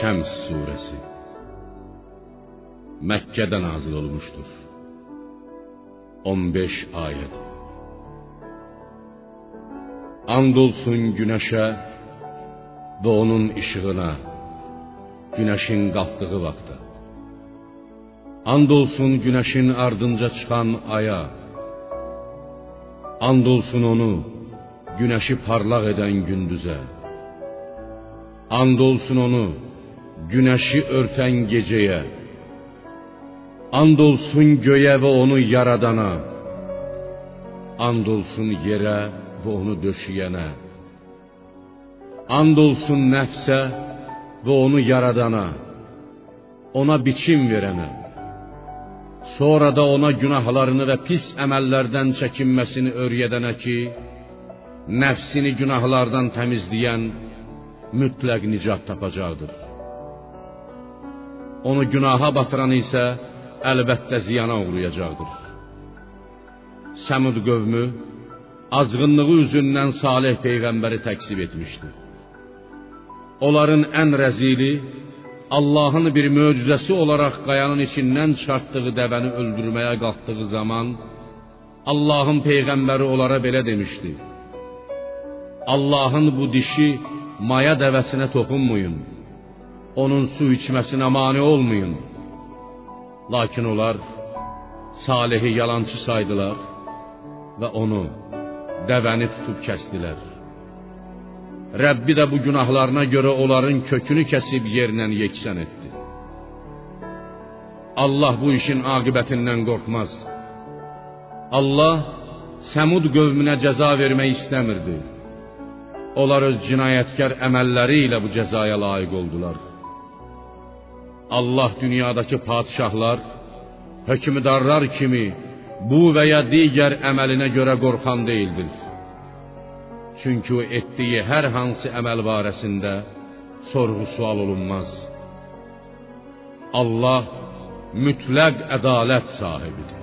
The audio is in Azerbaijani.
Şəms surəsi Məkkədə nazil olmuşdur. 15 ayət. And olsun günəşə və onun işığına, günəşin qalxdığı vaxtda. And olsun günəşin ardınca çıxan aya. And olsun onu, günəşi parlaq edən gündüzə. And olsun onu, günəşi örtən gecəyə. And olsun göyə və onu yaradana. And olsun yerə və onu döşəyənə. And olsun nəfsə və onu yaradana, ona biçim verənə. Sonra da ona günahlarını və pis əməllərdən çəkinməsini öyrədənə ki, nəfsini günahlardan təmizləyən mütləq nicat tapacaqdır. Onu günaha batıran isə əlbəttə ziyana uğrayacaqdır. Səmud qövmü azğınlığı üzündən Salih peyğəmbəri təksib etmişdi. Onların ən rəzili Allahın bir möcüzəsi olaraq qayanın içindən çıxartdığı dəvəni öldürməyə qalxdığı zaman Allahın peyğəmbəri onlara belə demişdi: Allahın bu dişi maya dəvəsinə toxunmayın, onun su içməsinə mane olmayın. Lakin onlar Salihi yalançı saydılar və onu, dəvəni tutub kəsdilər. Rəbbi də bu günahlarına görə onların kökünü kəsib yerlə yeksən etdi. Allah bu işin aqibətindən qorxmaz. Allah Səmud qövmünə cəza vermək istəmirdi. Onlar öz cinayətkar əməlləri ilə bu cəzaya layiq oldular. Allah dünyadakı padişahlar, hökmdarlar kimi bu və ya digər əməlinə görə qorxan deyildir. Çünki o etdiyi hər hansı əməl barəsində sorğu-sual olunmaz. Allah mütləq ədalət sahibidir.